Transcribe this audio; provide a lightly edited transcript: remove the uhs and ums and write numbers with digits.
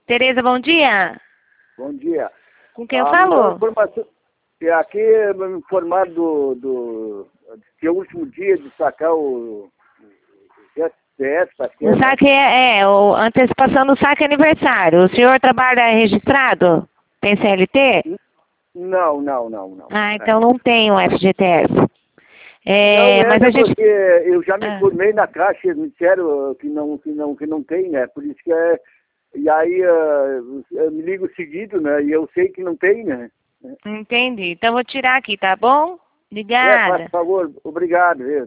Tereza, bom dia. Bom dia. Com quem eu falo? Informação, aqui me informaram que é o último dia de sacar o SPS, O saque a antecipação do saque é aniversário. O senhor trabalha registrado? Tem CLT? Não. Ah, então não tem o FGTS. Mas a gente... porque eu já me informei na Caixa, eles me disseram que não tem, né? Por isso que E aí eu me ligo seguido, né? E eu sei que não tem, né? Entendi. Então vou tirar aqui, tá bom? Obrigada. Por favor, obrigado.